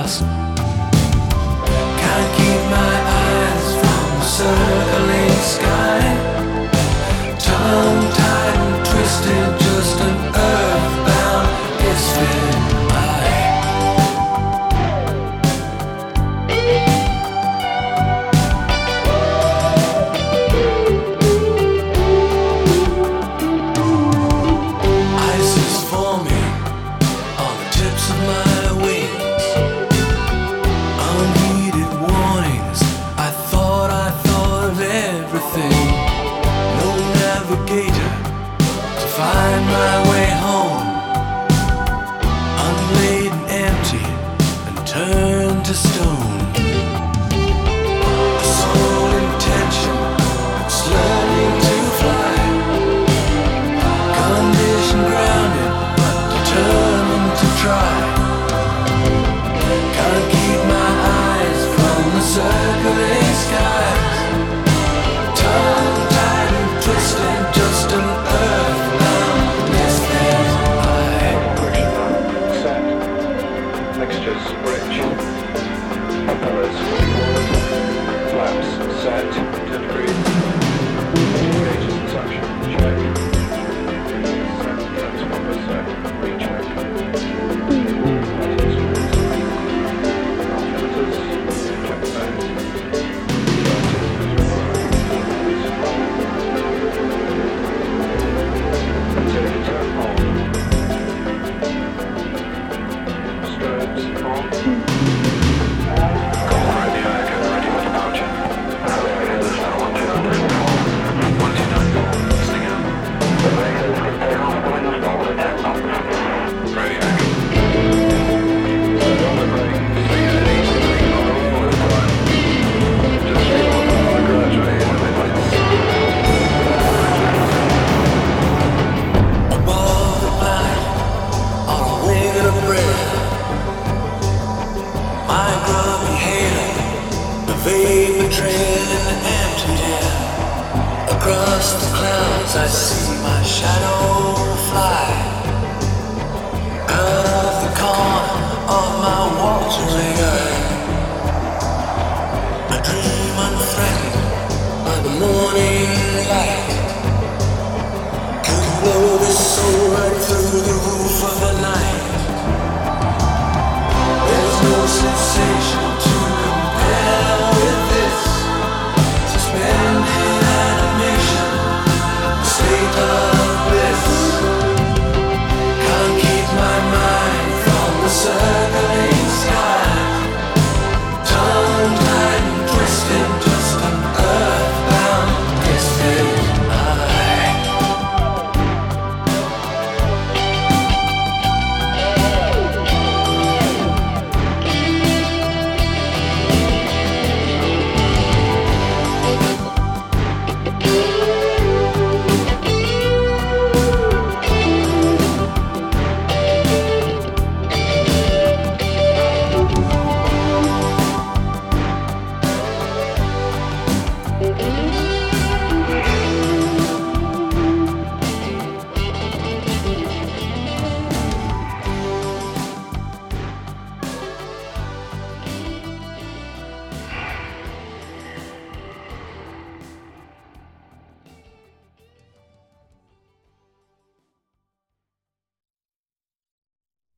clouds. Can't keep my eyes from the circling sky. Tongue-tied and twisted, just an earthbound misfit. Find my way home, unladen, empty, and turned to stone. A sole intention, it's learning to fly. Condition grounded, but determined to try. Can't keep my eyes from the circling skies. Tongue-tied and twisted, just an earth. Mixtures, bridge, propellers, forward, flaps, set, 10 degrees, gauges and suction, check, set, transformer set, recheck, filters, check zones, utility turn on. Vapor trail in the empty air. Across the clouds I see my shadow fly.